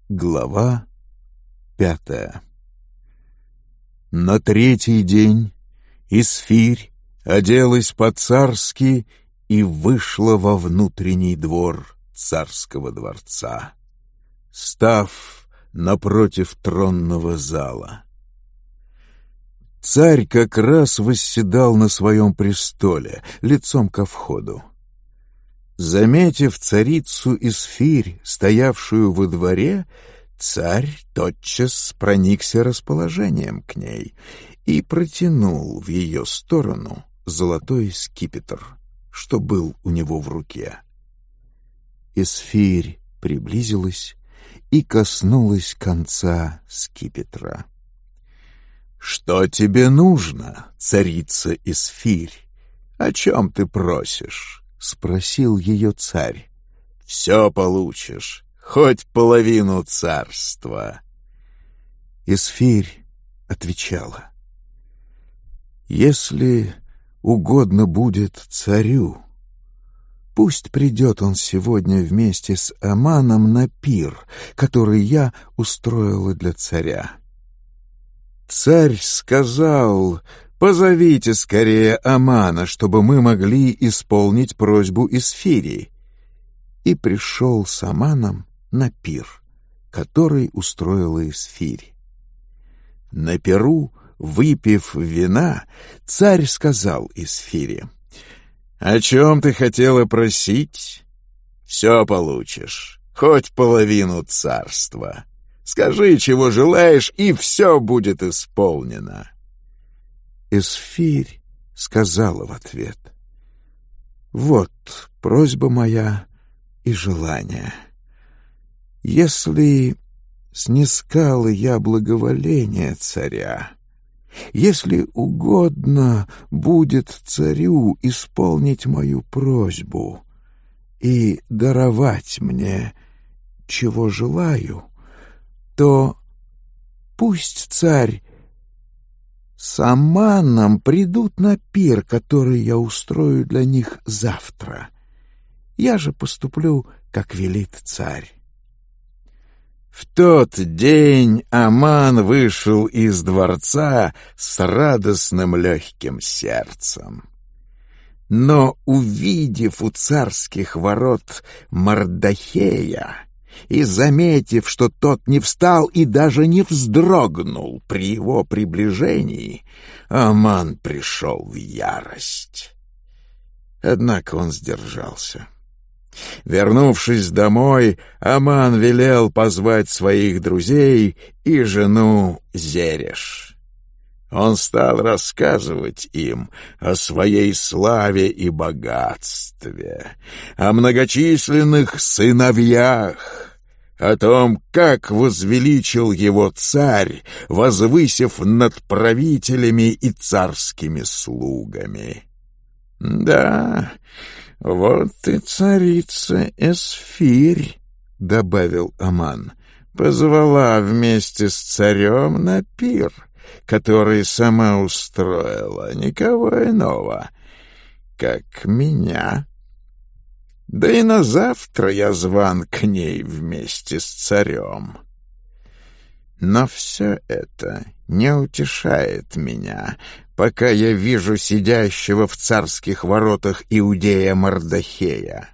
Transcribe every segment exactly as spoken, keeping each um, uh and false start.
Глава пятая. На третий день Исфирь оделась по-царски и вышла во внутренний двор царского дворца, став напротив тронного зала. Царь как раз восседал на своем престоле, лицом ко входу. Заметив царицу Исфирь, стоявшую во дворе, царь тотчас проникся расположением к ней и протянул в ее сторону золотой скипетр, что был у него в руке. Исфирь приблизилась и коснулась конца скипетра. «Что тебе нужно, царица Исфирь? О чем ты просишь?» — спросил ее царь. «Все получишь, хоть половину царства». Исфирь отвечала: «Если угодно будет царю, пусть придет он сегодня вместе с Аманом на пир, который я устроила для царя». Царь сказал: «Позовите скорее Амана, чтобы мы могли исполнить просьбу Исфири». И пришел с Аманом на пир, который устроила Исфирь. На пиру, выпив вина, царь сказал Исфири: «О чем ты хотела просить? Все получишь, хоть половину царства. Скажи, чего желаешь, и все будет исполнено». Исфирь сказала в ответ: «Вот просьба моя и желание. Если снискала я благоволение царя, если угодно будет царю исполнить мою просьбу и даровать мне, чего желаю, то пусть царь с Аманом придут на пир, который я устрою для них завтра. Я же поступлю, как велит царь». В тот день Аман вышел из дворца с радостным легким сердцем. Но, увидев у царских ворот Мардохея и заметив, что тот не встал и даже не вздрогнул при его приближении, Аман пришел в ярость. Однако он сдержался. Вернувшись домой, Аман велел позвать своих друзей и жену Зереш. Он стал рассказывать им о своей славе и богатстве, о многочисленных сыновьях, о том, как возвеличил его царь, возвысив над правителями и царскими слугами. «Да, вот и царица Исфирь», — добавил Аман, — «позвала вместе с царем на пир, который сама устроила, никого иного, как меня. Да и на завтра я зван к ней вместе с царем. Но все это не утешает меня, пока я вижу сидящего в царских воротах иудея Мардохея».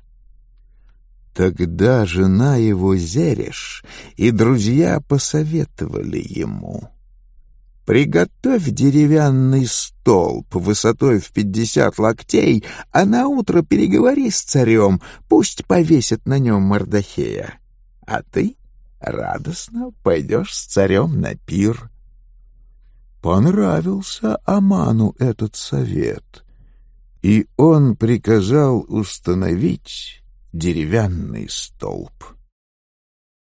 Тогда жена его Зереш и друзья посоветовали ему: «Приготовь деревянный столб высотой в пятьдесят локтей, а наутро переговори с царем, пусть повесит на нем Мардохея, а ты радостно пойдешь с царем на пир». Понравился Аману этот совет, и он приказал установить деревянный столб.